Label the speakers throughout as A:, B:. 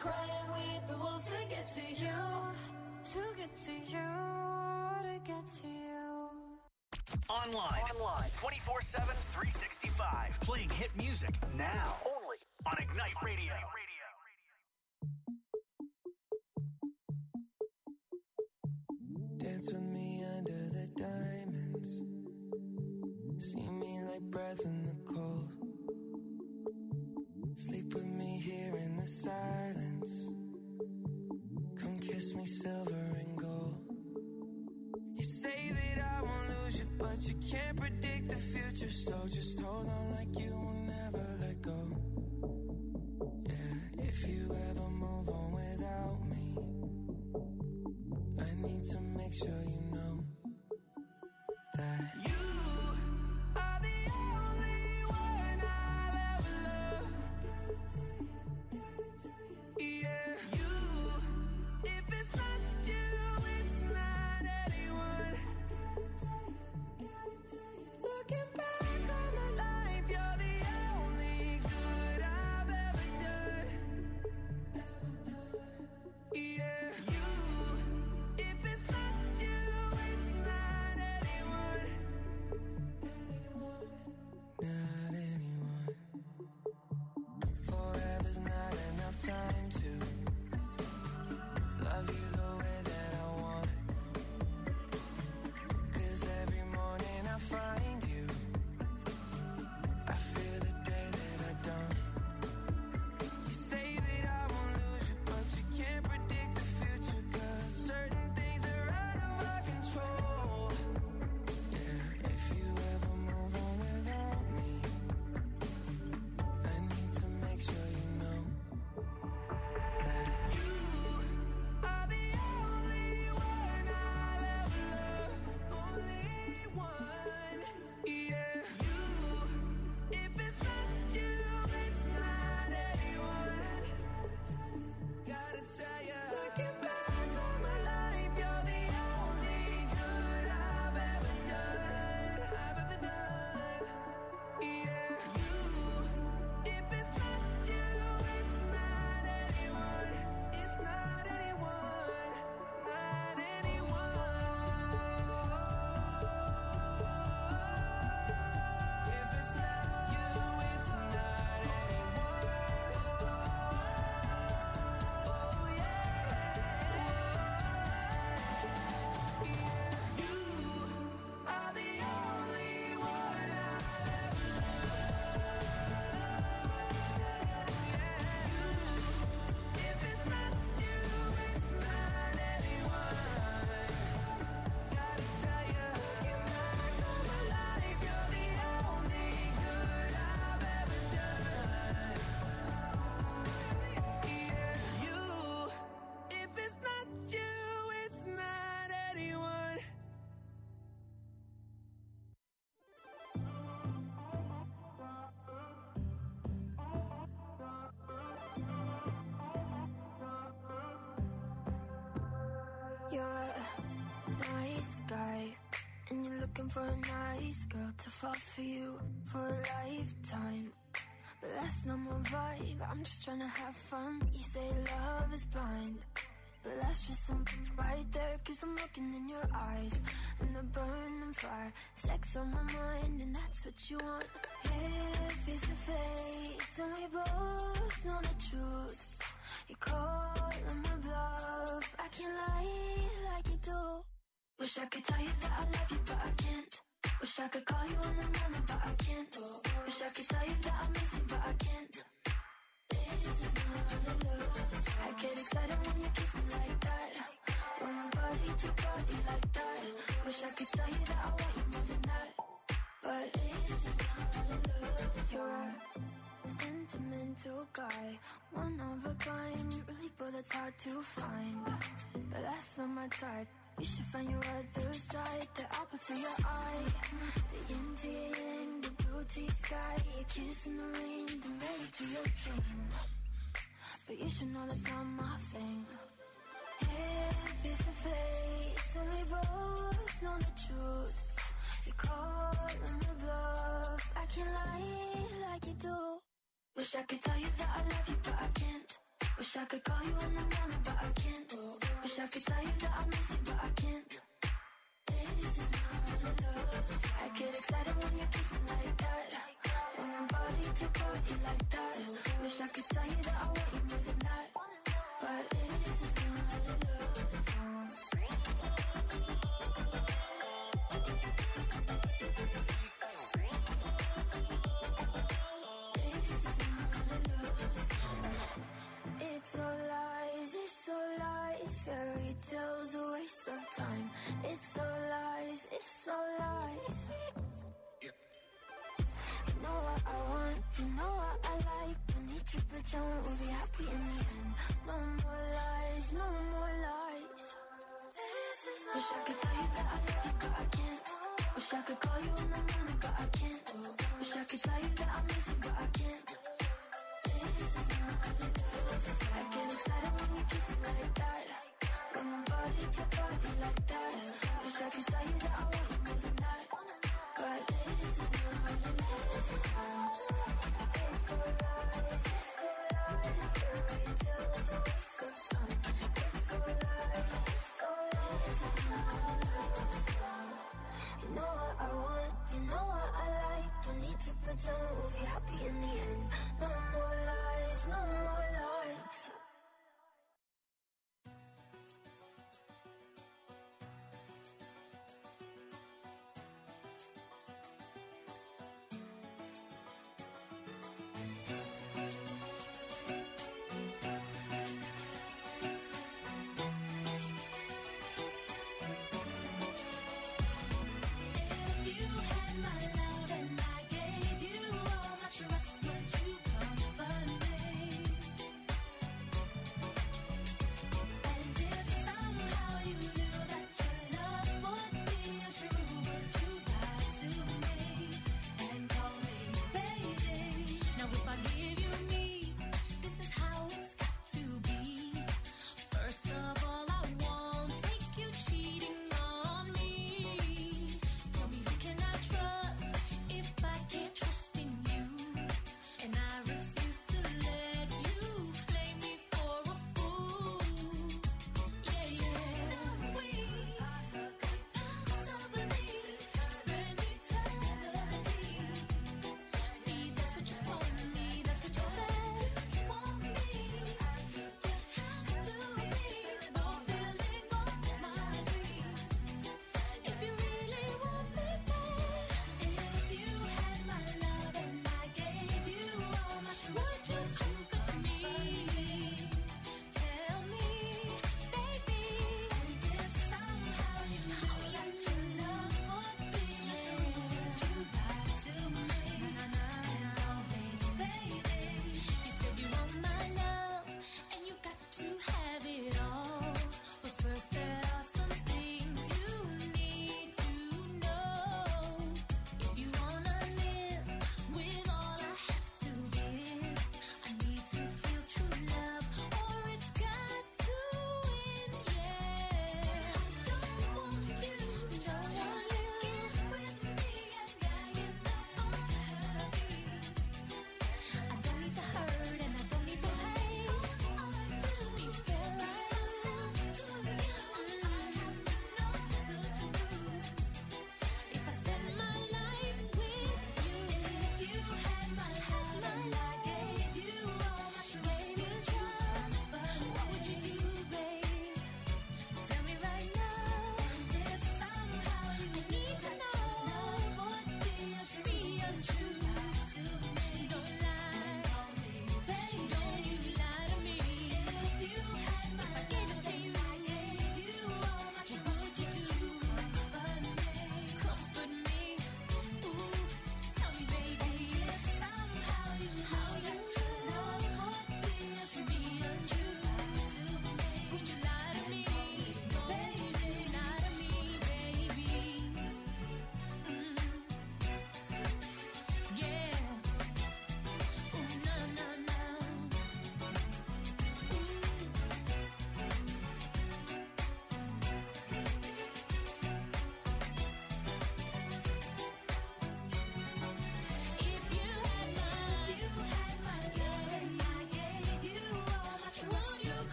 A: crying with the wolves to get to you, to get to you, to get to you.
B: Online 24/7, 365. Playing hit music now. Only on Ignite Radio.
C: Dance with me under the diamonds. See me like breath in the cold. Sleep with me here in the silence. Come kiss me silver and gold. You say that I won't lose you, but you can't predict the future. So just hold on like you will never let go. Yeah, if you ever move on without me, I need to make sure you know that you are the only one I'll ever love. Yeah, you. If it's not you, it's not anyone. Looking back on my life, you're the only good I've ever done. Yeah, you. If it's not you, it's not anyone. Not anyone. Forever's not enough time to love you the way that I want. 'Cause every morning I find you, I fear the day that I don't. You say that I won't lose you, but you can't predict the future. 'Cause certain things are out of our control. Yeah, if you ever move on without me, I need to make sure you know that you are the only one I'll ever love. Only one. Yeah, you. If it's not you, it's not anyone. Gotta tell ya. Looking back on my life, you're the only good I've ever done. Yeah, you. If it's not you, it's not anyone. It's not anyone. Not anyone. If it's not you, it's not anyone. Oh yeah. You are the only one I'll ever love. If it's not you, it's not anyone. Gotta tell ya. Looking back on my life, you're the only good I've ever done. Yeah, you. If it's not you, it's not anyone.
A: You're a nice guy, and you're looking for a nice girl to fall for you for a lifetime. But that's not my vibe, I'm just trying to have fun. You say love is blind, but that's just something right there. 'Cause I'm looking in your eyes, and they're burning fire. Sex on my mind, and that's what you want. Here, face to face, and we both know the truth. You call on my bluff, I can't lie like you do. Wish I could tell you that I love you, but I can't. Wish I could call you in the morning, but I can't. Wish I could tell you that I miss you, but I can't. This is not a love. I get excited when you kiss me like that. When my body to body like that. Wish I could tell you that I want you more than that. But this is not a love. You're a sentimental guy, one of a kind, really, but that's hard to find. But that's not my type. You should find your other side, the apple to your eye, the yin to your yang, the blue to your sky, your kiss in the rain, the melody to your chain. But you should know that's not my thing. Here, face to face, and we both know the truth. You call on my bluff, I can't lie like you do. Wish I could tell you that I love you, but I can't. Wish Wish I could call you in the morning, but I can't. Wish I could tell you that I miss you, but I can't. This is not love. I get excited when you kiss me like that. When my body to body like that. Wish I could tell you that I want you more than that. But this is not love. It's all lies, fairy tales, a waste of time. It's all lies, You know what I want, you know what I like. Don't need to pretend we'll be happy in the end. No more lies, no more lies. Wish I could tell you that I love you, but I can't. Wish I could call you in the morning, but I can't. Wish I could tell you that I miss you, but I can't. I get excited when you kiss me like that. When my body to body like that. Wish I could tell you that I want you more than that. But this is not love. It's all lies, fairy tales, a waste of time. It's all lies, it's not love. You know what I want, you know what I like. Don't need to pretend we'll be happy in the end. No more lies, no more lies.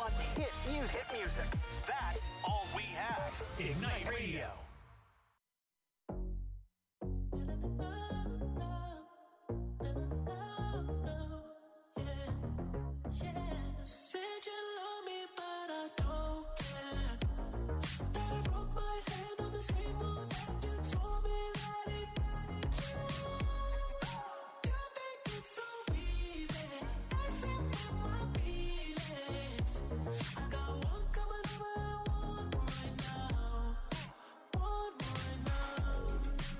B: on hit music. Hit music. That's all we have. Ignite Radio.
C: Said you love me, but I don't care. That I broke my hand on the table, and you told me that it you think it's so easy, messing with my feelings. I got one coming over and one right now. One right now.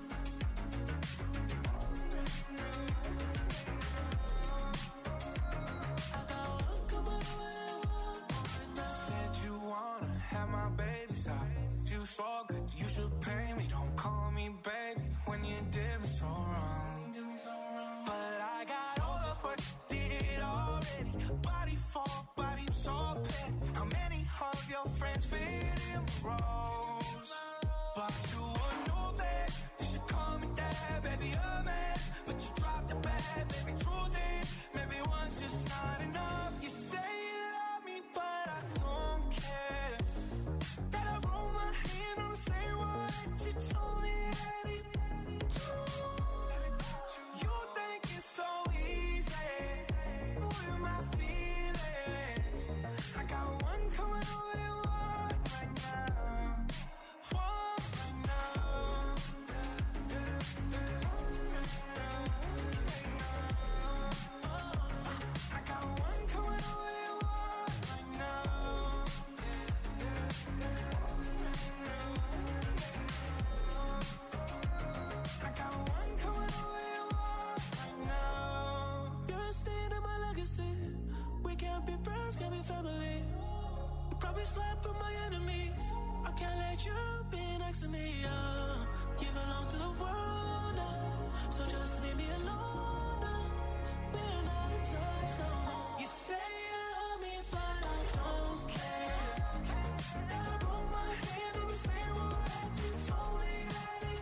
C: I got one coming over and one right now.
D: Said you wanna have my baby's eyes. You so good, you should pay me. Don't call me baby when you did me so wrong. But I got all of what you did already. Body for body, I'm so petty. How many of your friends fit in roles? But you would know that you should call me dad, baby, a man. But you dropped the bag, baby, truth is, maybe one's just not enough. You say you love me, but I don't care. That I roll my hand on the same one that you told me that it you think it's so easy with my feelings. I got one coming over and one right now. One right now. I got one coming over and one right now. I got one coming over and one right now.
C: You're a stain in my legacy. We can't be friends, can't be family. You probably slept with my enemies. I can't let you be next to me. You belong to the world now, so just leave me alone now. We're not in touch no more. You say you love me, but I don't care. And I broke my hand on the same one that you told me that it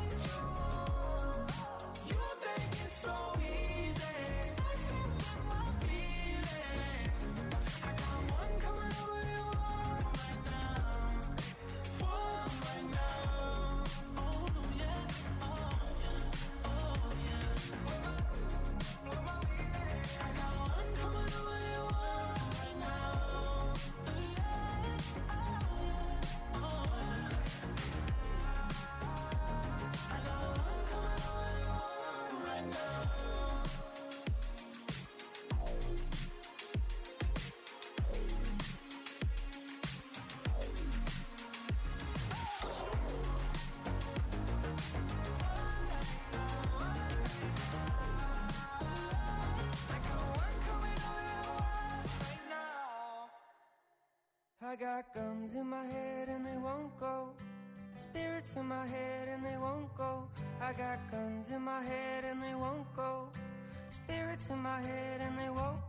C: you think it's so easy, messing with my feelings. I got one coming over and one right now. One right now. Oh yeah, oh yeah, oh yeah. I got one coming over and one right now. Yeah, oh yeah, oh yeah. I got one coming over and one right now. I got one coming over and one right now.
E: I got guns in my head and they won't go. Spirits in my head and they won't go. I got guns in my head and they won't go. Spirits in my head and they won't.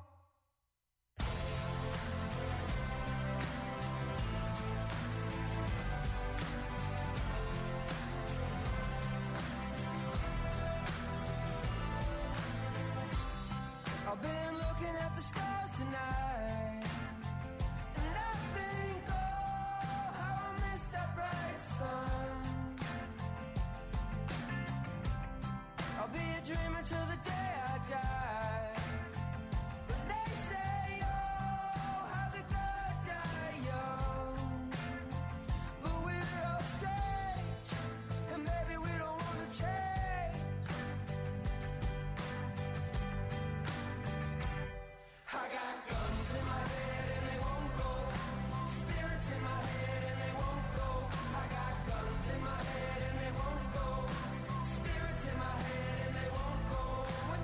E: I've been looking at the stars tonight, and I think, oh, how I missed that bright sun. I'll be a dreamer till the day I die. But they say, oh, how the good die young. But we're all strange, and maybe we don't want to change. I got guns in my head and they won't go. Spirits in my head and they won't go. I got guns in my head and they won't go. Spirits in my head and they won't go.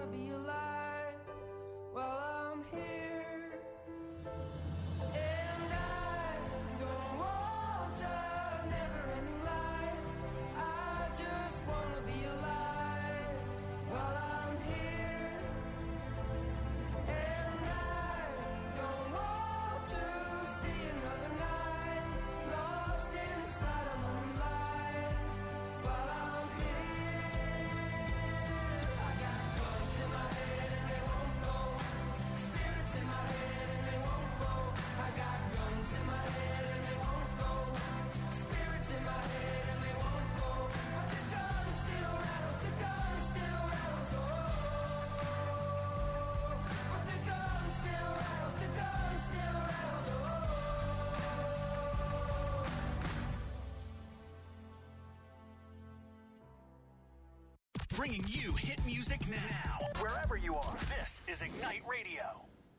E: wanna be alive while I'm here. And I don't want a never-ending life. I just wanna be alive while I'm here. And I don't want to see another night lost inside a lonely life while I'm here. I got guns in my head and they won't go. Spirits in my head and they won't go. I got guns in my head and they won't go. Spirits in my head and they won't go. But the gun still rattles, the gun still rattles, oh. But the gun still rattles, the gun still rattles, oh.
B: Bringing you hit music now. Wherever you are, this is Ignite Radio.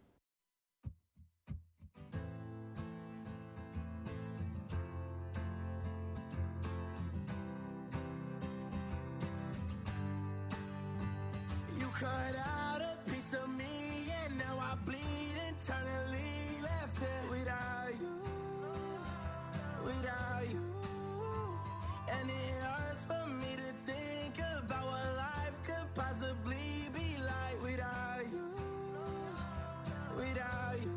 F: You cut out a piece of me and now I bleed internally. Left here without you, without you. And it hurts for me to think about what life could possibly be like without you, without you.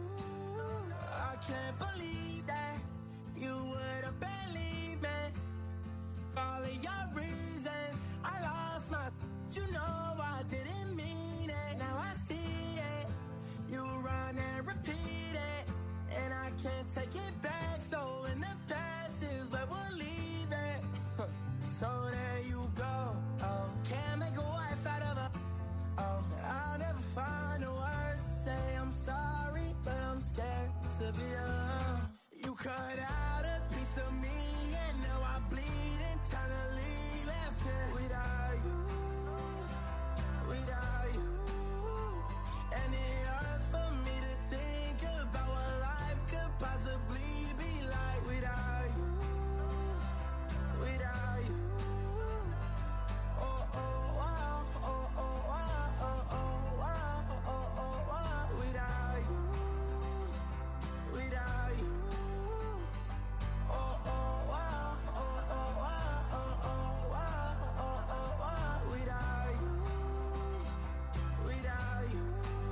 F: I can't believe that you would have believed me. All of your reasons, I lost my. You know I didn't mean it. Now I see it. You run and repeat it, and I can't take it back. So in the past is where we'll leave it. So there you go. Oh, can't make a wife out of her. Oh, I'll never find the words to say I'm sorry, but I'm scared to be alone. You cut out a piece of me, and now I bleed internally. Left here without you, without you. And it hurts for me to think about what life could possibly be like without you, without you. Oh, oh, wow, oh, oh, wow, oh, oh, wow, oh, oh, wow. Without you, without you. Oh, oh, wow, oh, oh, wow, oh, oh, wow, oh, oh, wow. Without you, without you.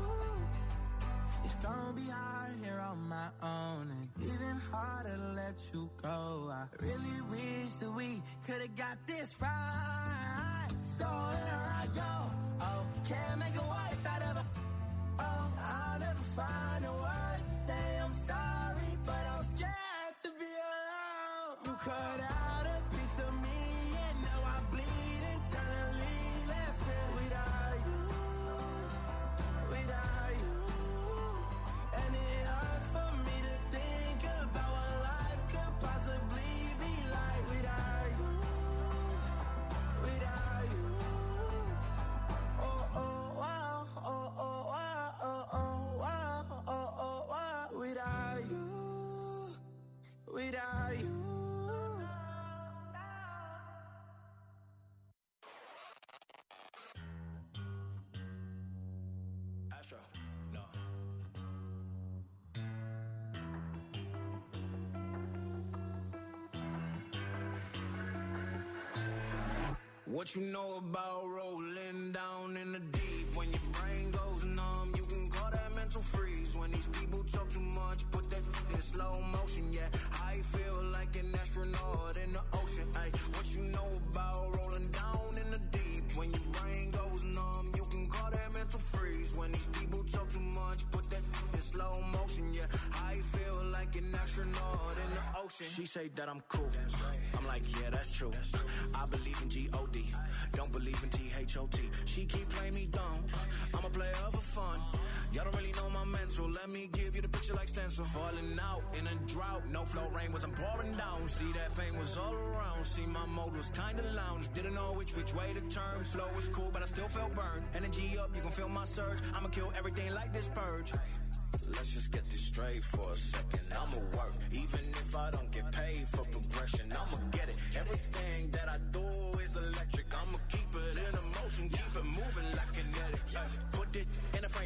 F: It's gonna be hard here on my own, and even harder to let you go. I really wish that we could've got this right. So here I go. Oh, can't make a wife out of her. Oh, I'll never find the words to say I'm sorry, but I'm scared to be alone. You cut out a piece of me, and now I bleed internally. Left here without you, without you. And it hurts for me to think about what life could possibly be like without you, without you. Oh, oh, wow, oh, oh, wow, oh, oh, wow, oh, oh, wow. Without you, without you.
G: Astra, no.
F: What you know about rolling down in the deep? When your brain goes numb, you can call that mental freeze. When these people talk too much, put that in slow motion, yeah. I feel like an astronaut in the ocean, ay. What you know about rolling down in the deep? When your brain goes numb, you can call that mental freeze. When these people talk too much, put that in slow motion, yeah. I feel like an astronaut in the ocean.
G: She say that I'm cool. I'm like, yeah, that's true. I believe in G-O-D. Don't believe in T-H-O-T. She keep playing me dumb. I'm a player for fun. Y'all don't really know my mental. Let me give you the picture like stencil. Falling out in a drought. No flow rain was I'm pouring down. See that pain was all around. See my mode was kinda lounge. Didn't know which way to turn. Flow was cool, but I still felt burned. Energy up, you can feel my surge. I'ma kill everything like this purge. Let's just get this straight for a second. I'ma work, even if I don't get paid for progression. I'ma get it. Everything that I do is electric. I'ma keep it in motion, keep it moving like kinetic.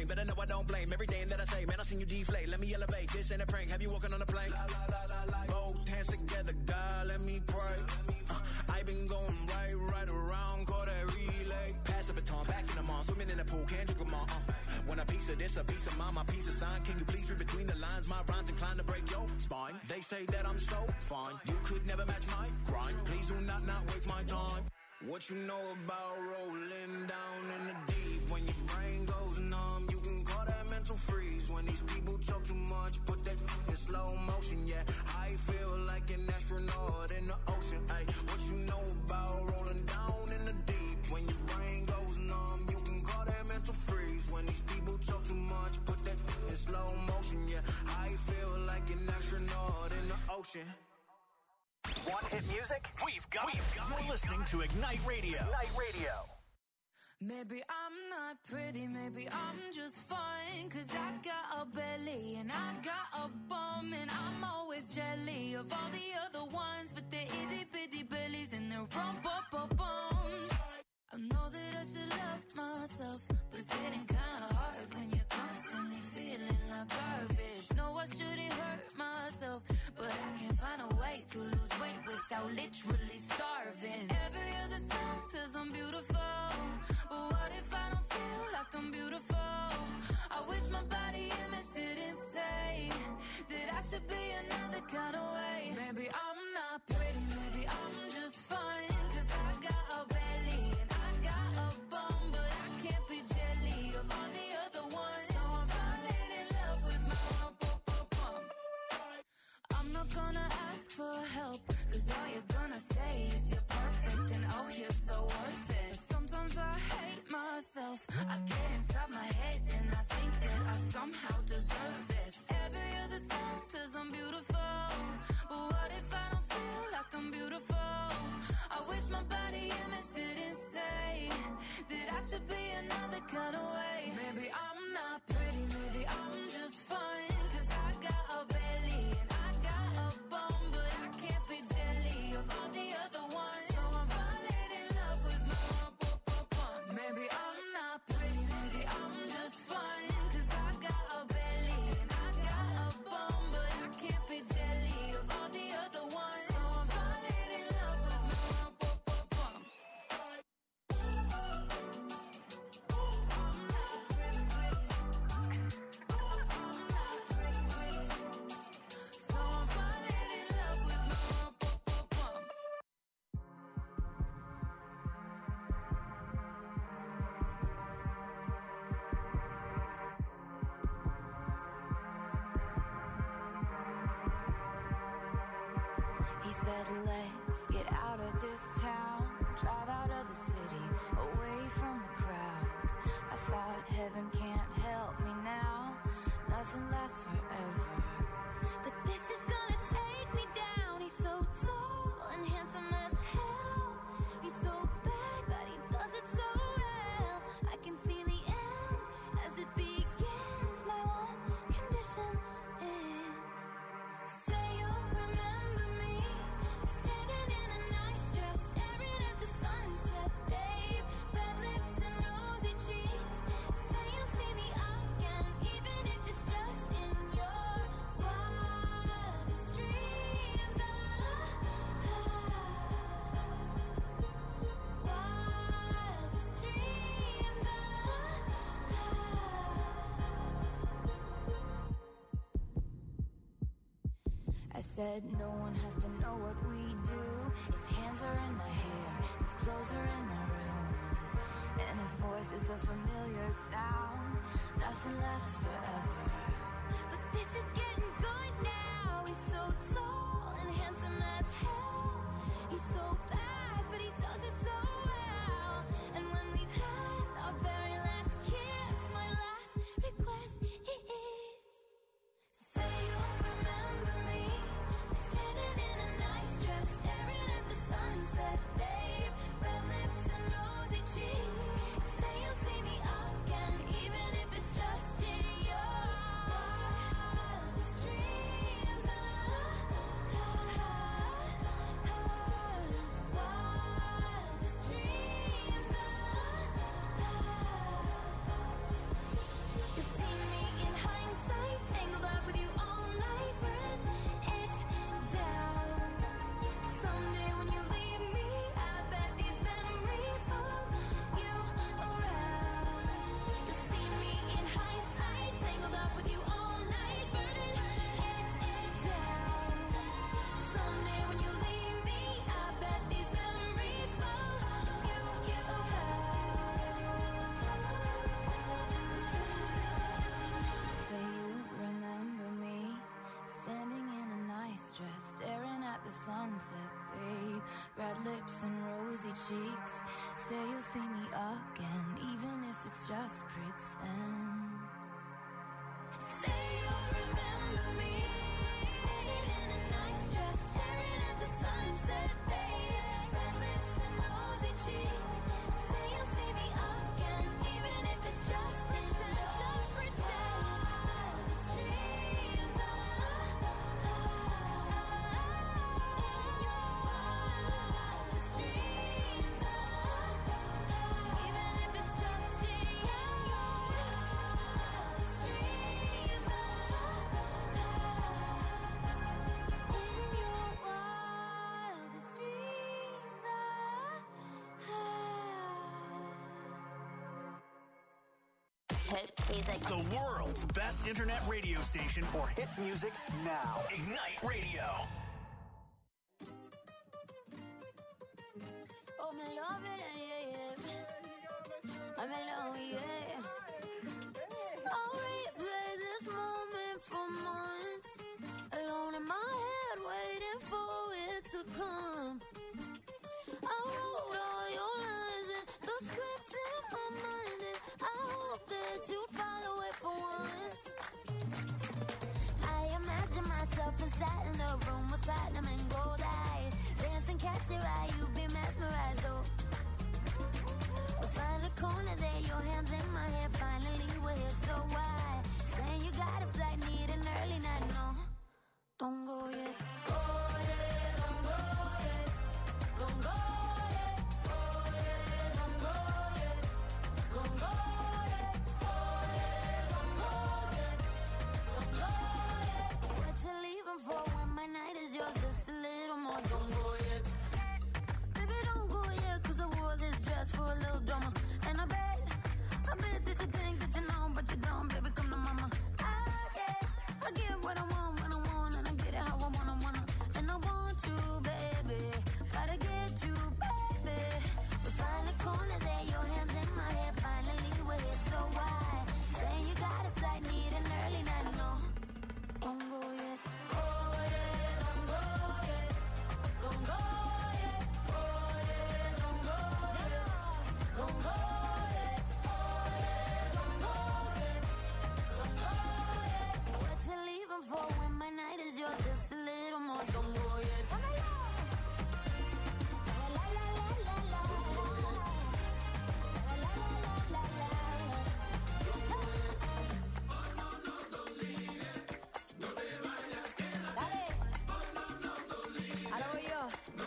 G: brain. Better know I don't blame everything that I say. Man, I seen you deflate. Let me elevate. This ain't a prank. Have you walking on a plane? Both hands together, God, let me pray. I been going right around, call that relay. Pass the baton, back in the mall, swimming in the pool, can't drink them all. Want a piece of this, a piece of mine, my piece of sign. Can you please read between the lines? My rhymes inclined to break your spine. They say that I'm so fine, you could never match my grind. Please do not waste my time. What you know about rolling down in the deep? When your brain goes numb, you can call that mental freeze. When these people talk too much, put that in slow motion. Yeah, I feel like an astronaut in the ocean. Ay, what you know about rolling down in the deep? When your brain goes numb, you can call that mental freeze. When these people talk too much, put that in slow motion. Yeah, I feel like an astronaut in the ocean.
B: Want hit music? We've got You're listening to Ignite Radio. Ignite Radio.
A: Maybe I'm not pretty, maybe I'm just fine. Cause I got a belly and I got a bum. And I'm always jelly of all the other ones with their itty bitty bellies and their rump-up-bums. I know that I should love myself, but it's getting kinda hard when you're constantly feeling like garbage. No, I shouldn't hurt myself, but I can't find a way to lose weight without literally starving. Every other song says I'm beautiful, but what if I don't feel like I'm beautiful? I wish my body image didn't say that I should be another kind of way. Maybe I'm not pretty, maybe I'm just fine. Cause I got a belly and I got a bum, but I can't be jelly of all the other ones. So I'm falling in love with my rump-up-up-bum. I'm not gonna ask for help, cause all you're gonna say is you're perfect and oh, you're so worth it. Sometimes I hate myself, I get inside my head and I think that I somehow deserve this. Every other song says I'm beautiful, but what if I don't feel like I'm beautiful? I wish my body image didn't say that I should be another kind of way. Maybe I'm not pretty, maybe I'm just fine. Cause I got a belly and I got a bum, but I can't be jelly of all the other ones. So I'm falling in love with my rump-up-up-bum. Maybe I'm not pretty, maybe I'm just fine. Cause I got a belly and I got a bum, but I can't be jelly of all the other ones. So I'm falling in love with my rump-up-up-bum. I'm not pretty, I'm not pretty, so I'm falling in love with my rump-up-up-bum. He said, let's get out of this town, drive out of the city, away from the crowds. I thought heaven can't help me now, nothing lasts forever. But this is gonna take me down. He's so tall and handsome as hell. He's so bad, but he does it so well. I can see the end as it begins. My one condition is, say you'll remember me, standing in a nice dress, staring at the sunset, babe. Red lips and rosy cheeks. Say you'll see me again, even if it's just in your wildest dreams. Wildest dreams. I said no one has to know what we do. His hands are in my hair, his clothes are in my room, and his voice is a familiar sound. Nothing lasts forever, but this is getting good now. He's so tall and handsome as hell. He's so bad, but he does it so well. And when we've had our very last kiss, my last request is, say you'll remember me, standing in a nice dress, staring at the sunset, babe. Red lips and rosy cheeks. Say you'll see me again, even if it's just in your wildest dreams. Wildest cheeks. Say you'll see me again, even if it's just pretend. Say you'll remember me, standing in a nice dress, staring at the sunset, babe. Red lips and rosy cheeks. Say you'll see me again, even if it's just pretend. Just pretend. Streams in your wildest dreams, even if it's just in your wildest dreams, in your wildest dreams.
H: Hit music.
B: The world's best internet radio station for hit music now. Ignite Radio.
A: Oh, me love it, yeah, yeah. I'm alone, yeah. I'll replay this moment for months. Alone in my head, waiting for it to come. I wrote all your lines and the scripts in my mind, and I hope that you follow it for once. I imagine myself inside in the room with platinum and gold eyes. Dance and catch your eye, you be mesmerized, oh. We'll find the corner there, your hands in my hair. Finally we're here, so why? Saying you got a flight, need an early night, no. Don't go yet. Go yet, don't go yet. Don't go yet. Go yet, don't go yet. Don't go yet. Go yet, don't go yet. Don't go yet. What you leaving for when my night is yours? Just a little more. Don't go yet. Baby, don't go yet, 'cause I wore this dress for a little drama. And I bet that you think that you know, but you don't, baby, come to mama. I get what I want when I want, and I get it how I wanna. And I want you, baby, gotta get you, baby. We find the corner there, your hands in my hair. Finally we're here, so why? Saying you got a flight, need an early night, no. Don't go yet. Go yet, don't go yet. Don't go yet. Go yet, don't go yet. Don't go yet. Go yet, don't go yet. Don't go yet. What you leaving for when my night is yours? Just a little more. Don't go yet. La la la la la la. La la la la la la. Dale. Ahora voy yo.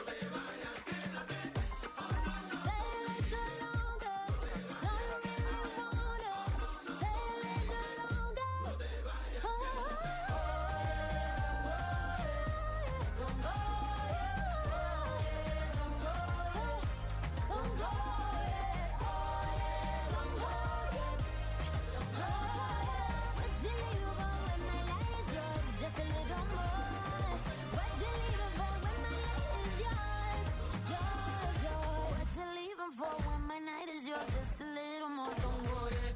A: Stay a little longer. No, you really wanna. Stay a little longer. Don't go yet. Don't go yet. Don't go yet. Don't go yet. Don't go yet. Don't go yet. What you leaving for when my night is yours? Just a little more. What you leaving for when my night is yours? Yours, yours. What you leaving for when my night is yours? Just a little more. Don't go yet.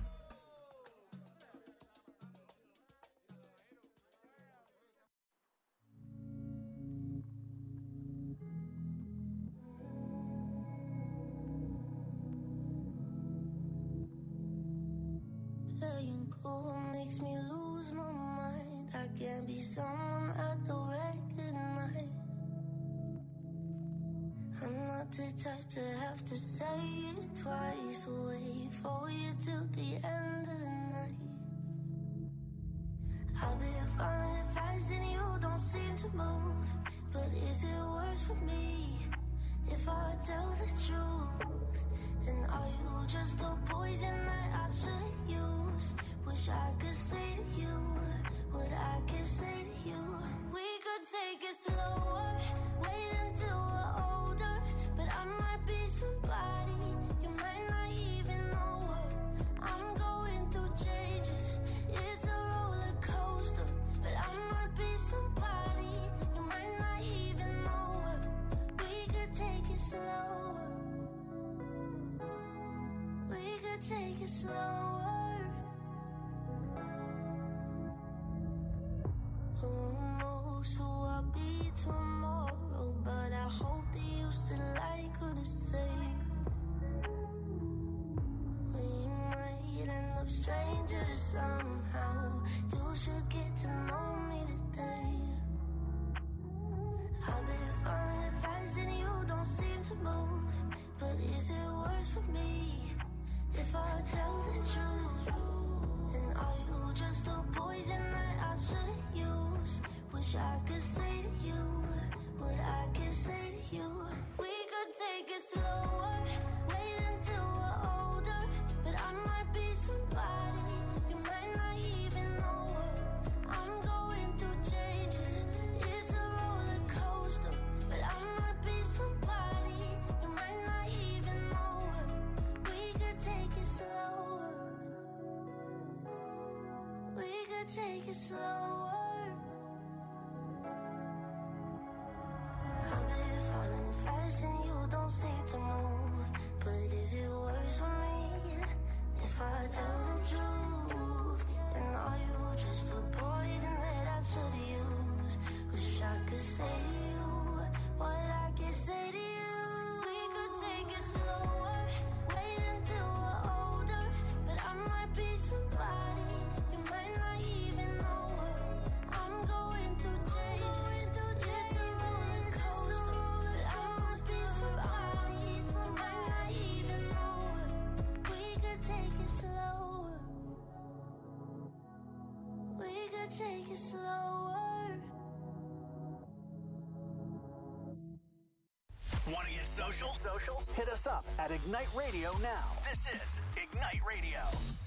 A: Playing cool makes me lose my mind. I can't be someone I don't recognize. I'm not the type to have to say it twice. Wait for you till the end of the night. I'll be following advice and you don't seem to move. But is it worse for me if I tell the truth? And are you just a poison that I shouldn't use? Wish I could say to you what I could say to you. We could take it slower, wait until we're older. But I might be somebody you might not even know her. I'm going through changes, it's a roller coaster. But I might be somebody you might not even know her. We could take it slower. We could take it slower. Who knows who I'll be tomorrow? But I hope that you still like her the same. strangers somehow. You should get to know me today. I've been falling fast and you don't seem to move. But is it worse for me if I tell the truth? And are you just a poison that I shouldn't use? Wish I could say to you what I can say to you. We could take it slower, wait until we're older. But I might be somebody you might not even know her. I'm going through changes, it's a roller coaster. But I might be somebody you might not even know her. We could take it slower, we could take it slower. I've been falling fast and you don't seem to move. But is it worse for me if I tell the truth? And are you just a poison that I should use? Wish I could say to you what I can say to you. We could take it slower, wait until we're older. But I might be somebody you might not even know her. I'm going through changes, it's a roller coaster. But I must be somebody you might not even know her. We could take it slower, we could take it slower.
B: Want to get social? Hit us up at Ignite Radio now. This is Ignite Radio.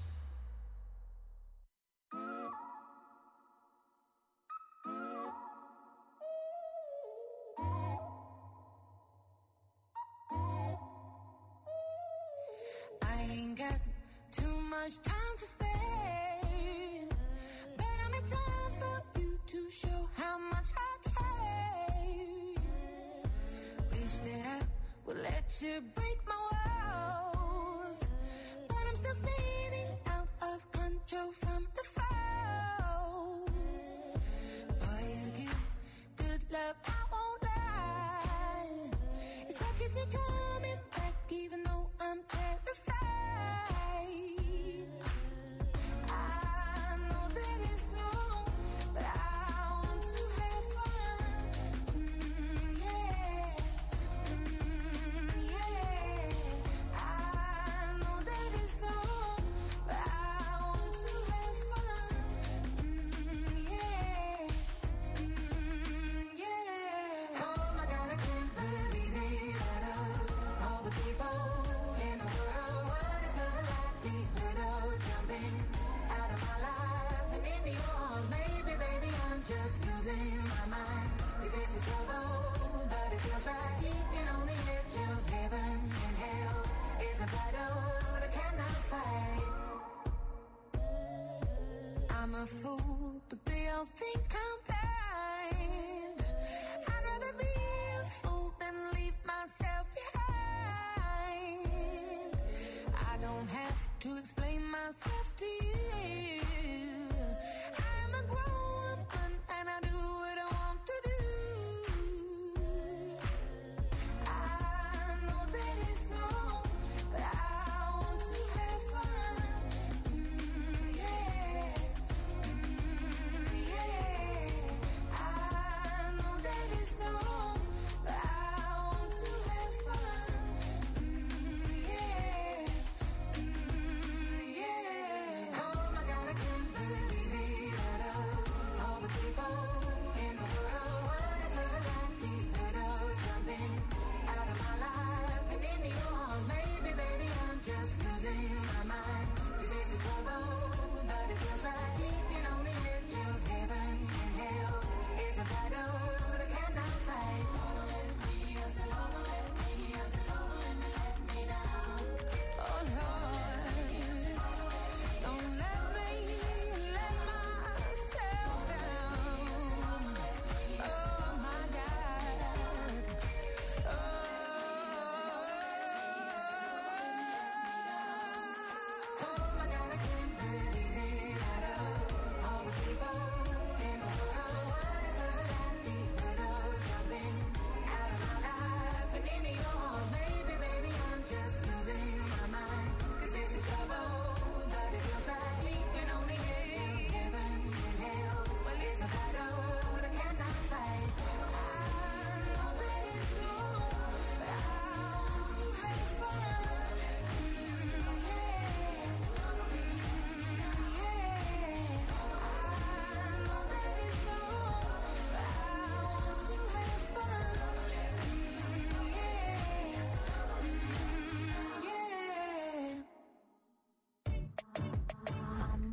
E: I ain't got too much time to spare, but I'm in time for you to show how much I care. Wish that I would let you break my walls, but I'm still spinning out of control from the fall. Boy, you give good love, I won't lie. It's what keeps me coming back even though I'm terrified. I know that it's wrong, but I want to have fun. Yeah. Yeah. I know that it's wrong, but I want to have fun. Yeah. Yeah. Oh my God, I can't believe it. Out of all the people in the world, what is the likelihood of jumping out of my life and into yours? Maybe, baby, I'm just losing my mind. 'Cause this is trouble, but it feels right. Keeping on the edge of heaven and hell is a battle that I cannot fight. I'm a fool, but they all think I'm blind. I'd rather be a fool than leave myself behind. I don't have to explain myself to you. I'm a grown woman and I do what I want to do. I know that it's wrong, but I want to have fun. Yeah. Yeah. I know that it's wrong, but I want to have fun. Yeah. Yeah. Oh my God, I can't believe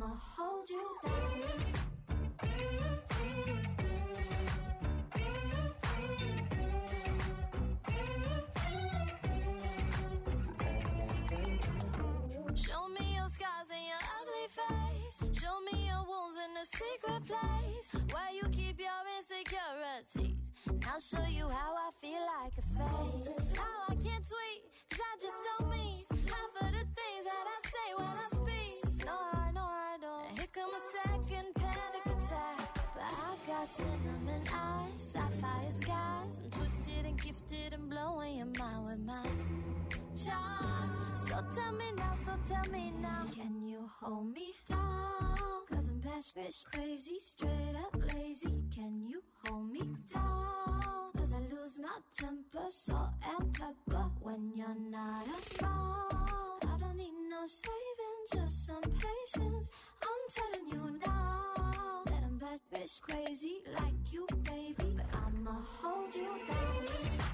A: I'ma hold you down. Show me your scars and your ugly face. Show me your wounds in a secret place where you keep your insecurities. And I'll show you how I feel like a fake. How I can't tweet, cause I just don't mean half of the things that I say when I speak. No, I don't. And here come a second panic attack. But I got cinnamon eyes, sapphire skies. I'm twisted and gifted and blowing your mind with my charm. So tell me now, can you hold me down? Cause I'm passionate, crazy, straight up lazy. Can you hold me down? Cause I lose my temper, salt and pepper when you're not around. I don't need no saving, just some patience. I'm telling you now that I'm passionate, crazy like you, baby. But I'ma hold you down.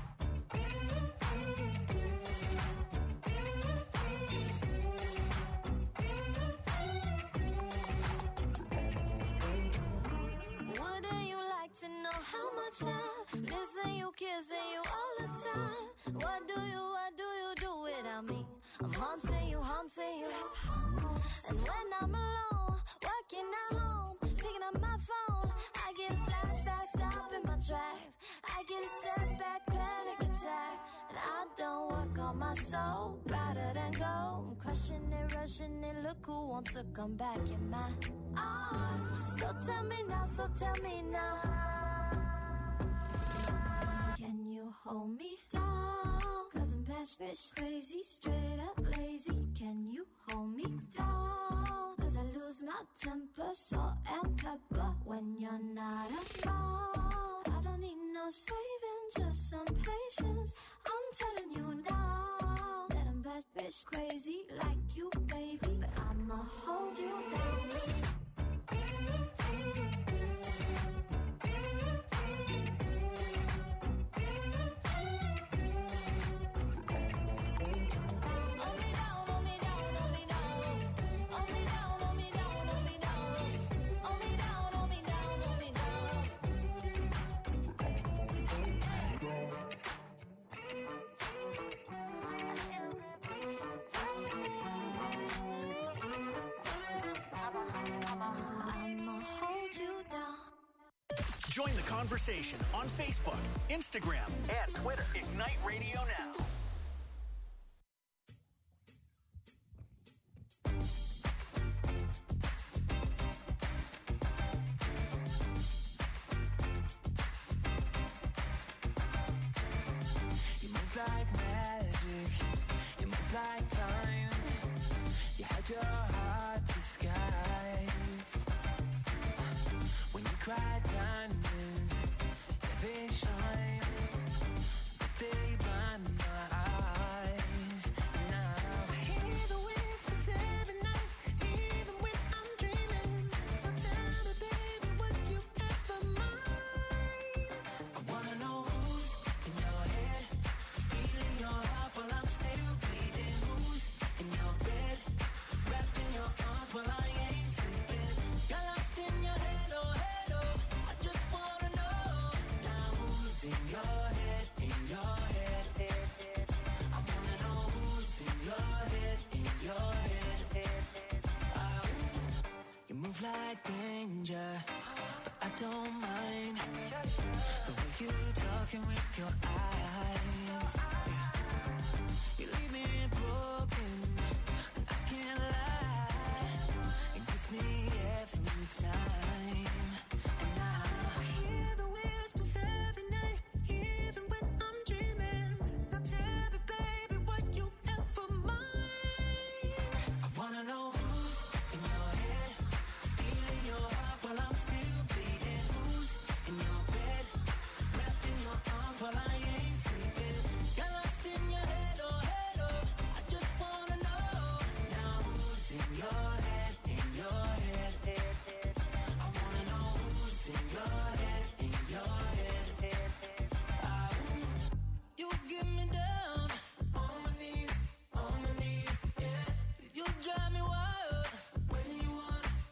A: To know how much I'm missing you, kissing you all the time. What do you do without me? I'm haunting you. And when I'm alone, working at home, picking up my phone, I get a flashback, stopping my tracks. I get a setback, panic attack. And I don't work on my soul, rather than go. I'm crushing it, rushing it, look who wants to come back in my arms. So tell me now. Can you hold me down? Cause I'm passionate, crazy, straight up lazy. Can you hold me down? Cause I lose my temper, salt and pepper when you're not around. I don't need no saving, just some patience. I'm telling you now that I'm passionate, crazy like you, baby. But I'ma hold you down.
B: Join the conversation on Facebook, Instagram, and Twitter. Ignite Radio Now.
F: You move like magic, you move like time. You had your heart disguised. When you cried diamonds, yeah, they shine, but they blind my eyes. And now I hear the whispers every night, even when I'm dreaming. Now tell me, baby, would you ever mind? I wanna know who's in your head, stealing your heart while I'm still bleeding. Who's in your bed, wrapped in your arms while I ain't sleeping. Got lost in your head, oh head, oh. I just wanna know now who's in your head, in your head. I wanna know who's in your head, in your head. You move like danger, but I don't mind the way you talking with your eyes. You leave me broken, and I can't lie. It gets me every time. And now I hear the whispers every night, even when I'm dreaming. Now tell me, baby, would you ever mind? I wanna know who's in your head, stealing your heart while I'm still bleeding. Who's in your bed, wrapped in your arms while I ain't sleeping. Got lost in your head, oh head, oh. I just wanna know now who's in your head, in your head. I wanna know who's in your head, in your head. You get me down on my knees, yeah. You drive me wild when you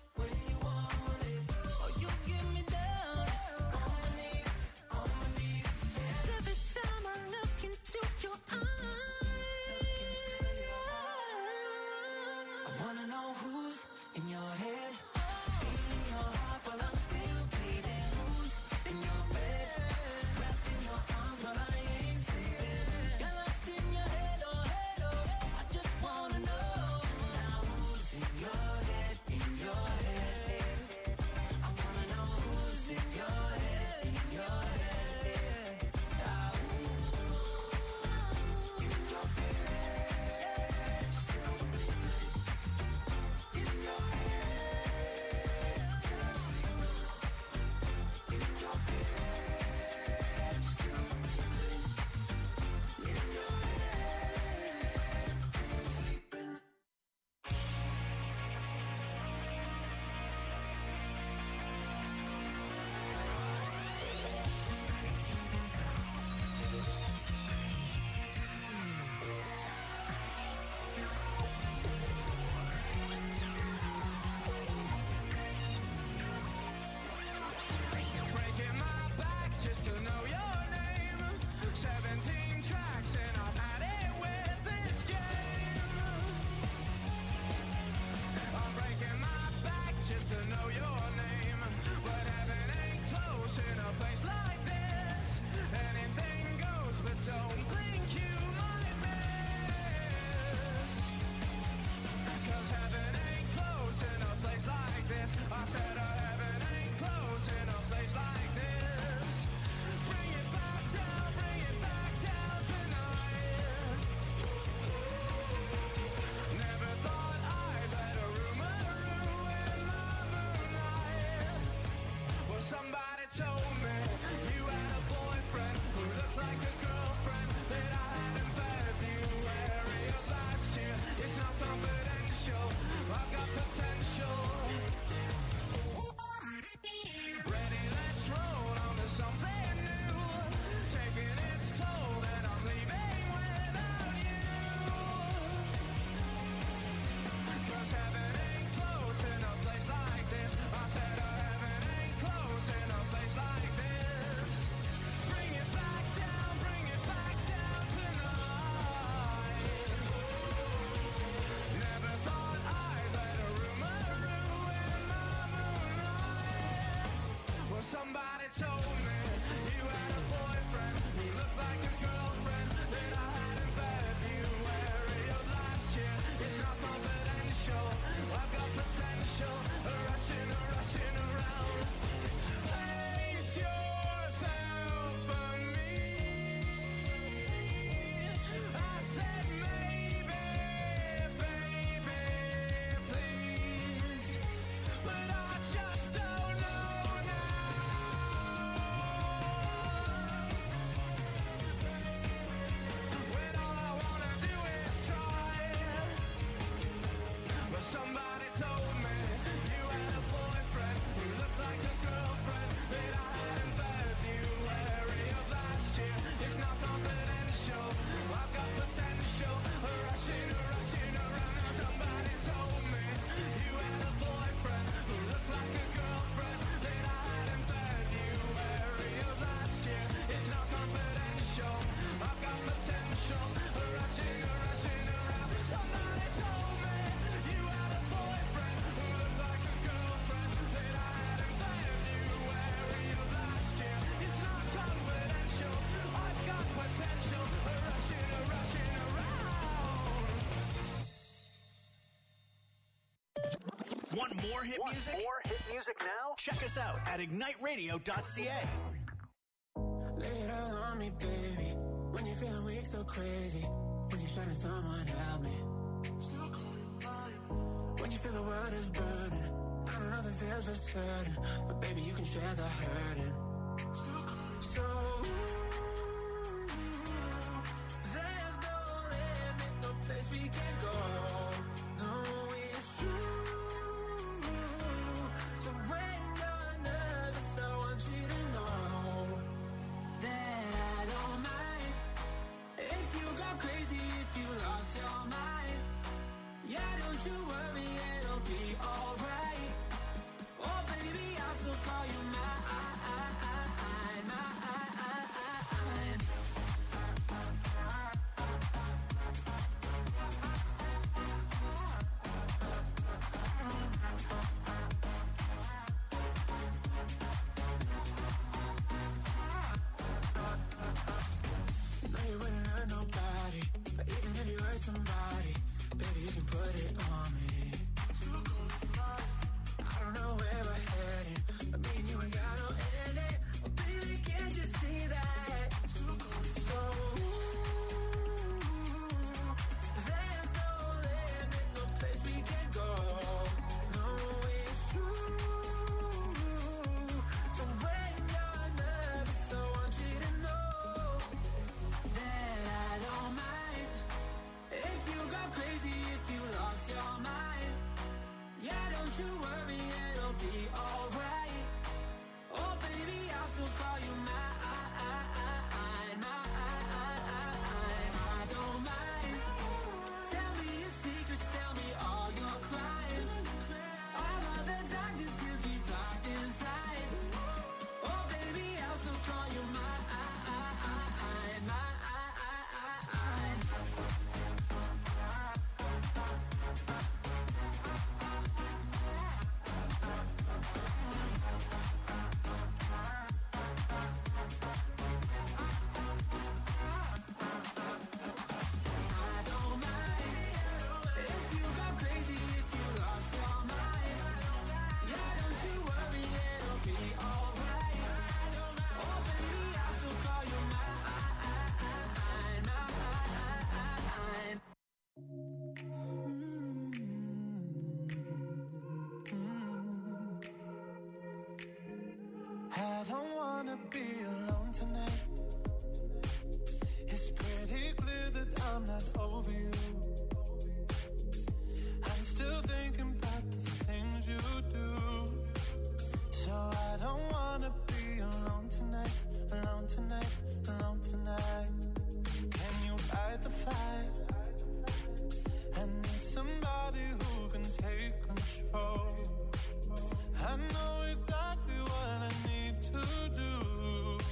F: Somebody told me you had a boyfriend who looked like a girlfriend that I had in February of last year. It's not confidential, I've got potential, rushing around. Place yourself for me. I said maybe, baby, please, but I just don't know now. When all I wanna do is try. But somebody told me you had a boyfriend who looked like a girlfriend that I had in February of last year. It's not confidential, I've got potential, rushing around. Now somebody told me you had a boyfriend who looked like a girlfriend that I had in February of last year. It's not confidential, I've got potential, rushing around. Somebody told me you had a boyfriend who looked like a girlfriend that I had in February of last year. It's not confidential, I've got potential, rushing around.
B: Want more hit music? More hit music now? Check us out at igniteradio.ca.
E: Lay it all on me, baby. When you're feeling weak, so crazy. When you're shining, someone help me. When you feel the world is burning, I don't know the feels for certain, but baby, you can share the hurting. So there's no limit, no place we can go. No, it's true. So when you're nervous, I want you to know that I don't mind if you go crazy, if you lost your mind. Yeah, don't you worry, it'll be alright. Oh baby, I'll still call you mine. No, you wouldn't hurt nobody, but even if you hurt somebody, baby, you can put it on me. I don't know where we're heading, but me and you ain't got no ending. Oh baby, can't you see that? So there's no limit, no place we can go. No, it's true. So when you're nervous, I want you to know that I don't mind if you go crazy, if you lost your mind. Yeah, don't you worry, it'll be alright. Oh baby, I'll still call you mine. I don't mind. Tell me your secrets, tell me all your crimes. All of the darkness you keep locked inside. Oh baby, I'll still call you mine. I don't mind if you go crazy, if you lost your mind. Yeah, don't you worry, it'll be alright. Oh baby, I'll still call you mine. I don't wanna be alone tonight. It's pretty clear that I'm not over you. I'm still thinking about the things you do. So I don't wanna be alone tonight, alone tonight, alone tonight. Can you fight the fight? I need somebody who can take control. I know exactly what I need to do.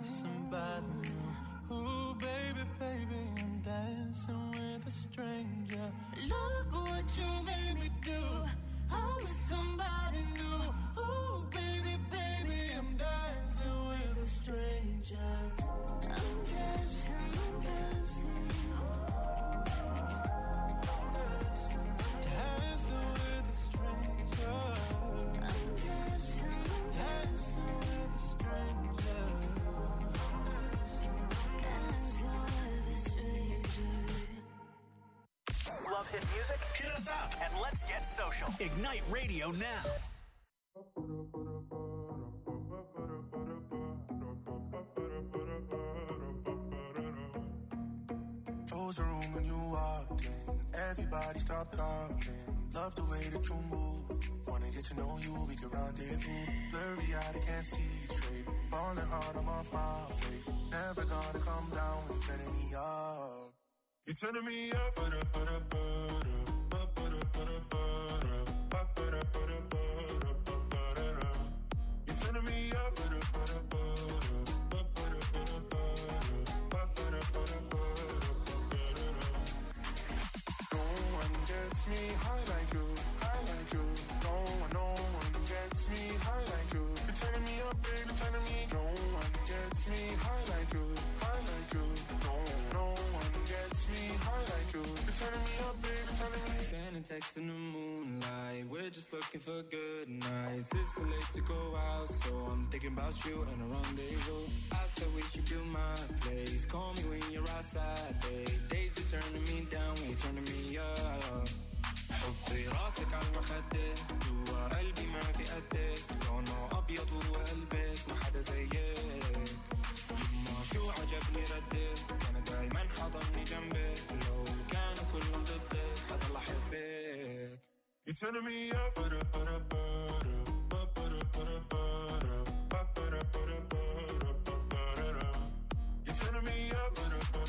D: somebody new. Ooh, baby, baby, I'm dancing with a stranger. Look what you made me do. I'm with somebody new. Ooh, baby, baby, I'm dancing with a stranger. I'm dancing, I'm dancing. Dancing with a stranger. I'm dancing with a stranger. Dancing with a stranger.
B: Love hit music? Hit us up and let's get social. Ignite Radio now.
H: Close the room when you walked in. Everybody stop talking. Love the way that you move. Wanna get to know you, we can rendezvous. Blurry eyed, I can't see straight. Falling hard, I'm off my face. Never gonna come down, you're turning me up. You're turning me up, you're turning me up, no one gets me high like you, high like you. No one gets me high like you. You're turning me up, baby, turning me. No one gets me high like you, high like you. No one gets me high like you. You're turning me up, baby, turning me.
F: Sending texts in the moonlight. We're just looking for good nights. It's so late to go out, so I'm thinking about you and a rendezvous. I said we should do my place. Call me when you're outside, babe. Days be turning me down, we turning me up. حطي راسك على المخدة جوا قلبي ما في قدك لونه أبيض وقلبك ما حدا زيك يما شو عجبني ردك أنا دايما حضني جنبك لو كانوا كلهم ضدك حضل أحبك.
H: You're turning me up, you're turning me up,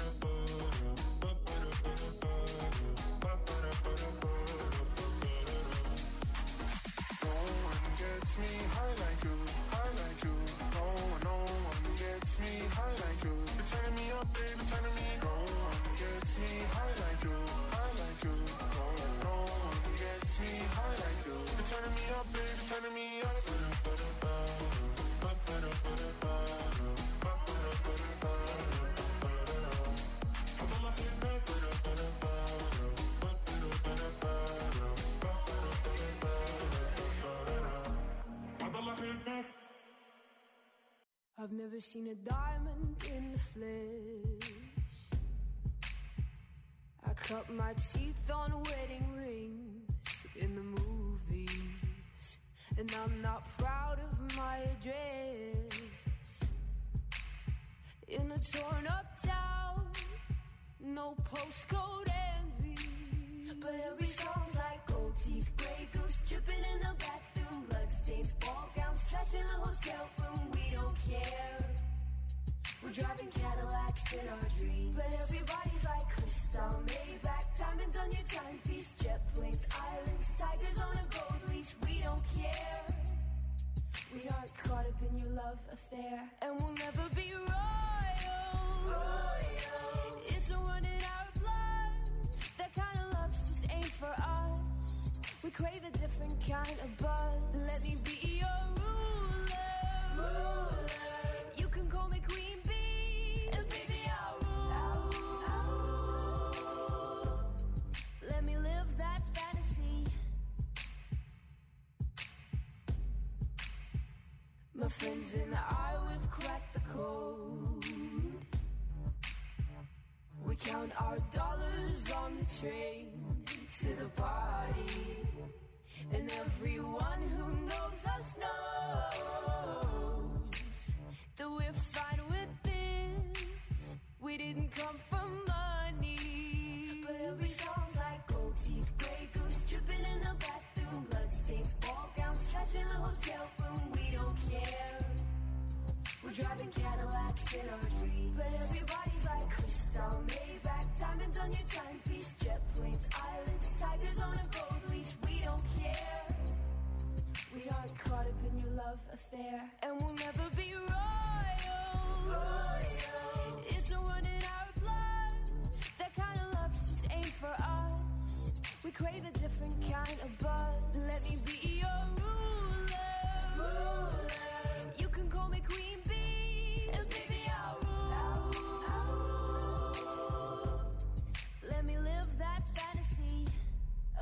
H: me high like you, high like you. No one gets me high like you. You're turning me up, baby, turning me. No one gets me high like you, high like you. No one gets me high like you. You're turning me up, baby, turning me up.
A: I've never seen a diamond in the flesh. I cut my teeth on wedding rings in the movies, and I'm not proud of my address. In a torn up town, no postcode envy, but every song's like gold teeth, grey goose dripping in the bathroom, bloodstains, ball gowns, trash in the hotel room. We don't care. We're driving Cadillacs in our dreams, but everybody's like crystal, Maybach, diamonds on your timepiece, jet planes, islands, tigers on a gold leash. We don't care. We aren't caught up in your love affair, and we'll never be royals. It's a run in our blood. That kind of love just ain't for us. We crave a different kind of buzz. Let me be your ruler. You can call me Queen Bee, and baby I'll rule. Let me live that fantasy. My friends and I, we've cracked the code. We count our dollars on the train to the party, and everyone who knows us knows that we're fine with this. We didn't come for money, but every song's like gold teeth, grey goose dripping in the bathroom, bloodstains, ball gowns, trash in the hotel room. We don't care. We're driving Cadillacs in our dreams, but everybody's like crystal, Maybach, diamonds on your timepiece, jet planes, islands, tigers on a gold leash. We don't care. We aren't caught up in your love affair, and we'll never be royal. We crave a different kind of buzz. Let me be your ruler. You can call me Queen Bee, and baby I'll rule. Let me live that fantasy. Oh,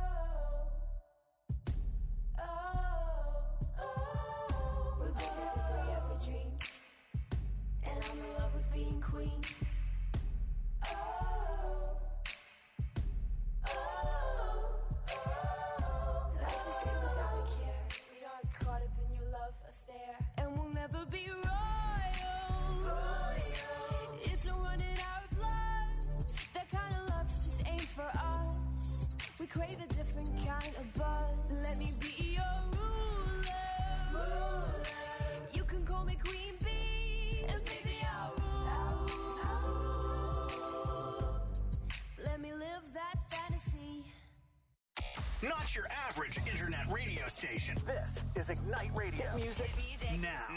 A: we're both everything we ever dreamed, and I'm in love with being queen. Life is great without a care. We aren't caught up in your love affair, and we'll never be royals. It's a run in our blood. That kind of luck's just ain't for us. We crave a different kind of buzz. Let me be your ruler. You can call me Queen Bee, and baby I'll rule. Let me live that fantasy.
B: Not your average internet radio station. This is Ignite Radio. Hit music now.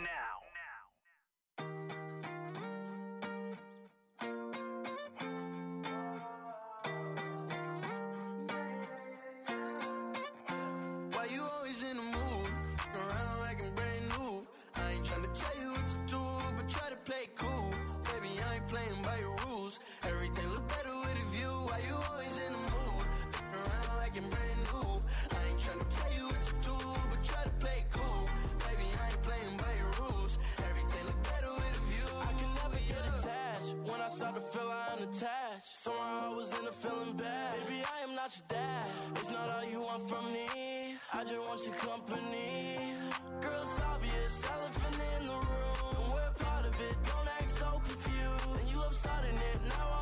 F: Why you always in the mood? Around like I'm brand new. I ain't tryna tell you what to do, but try to play it cool. Baby, I ain't playing by your rules. Everything look better with a view. Why you always in the mood? Around like I'm brand new. I ain't tryna tell you what to do, but try to play it cool. Baby, I ain't playing by your rules. Everything look better with a view. I can never get attached. When I start to feel I'm attached, somehow I was in a feeling bad. Baby, I am not your dad. It's not all you want from me. I just want your company. Girl, it's obvious, elephant in the room. We're part of it, don't act so confused. And you love starting it, now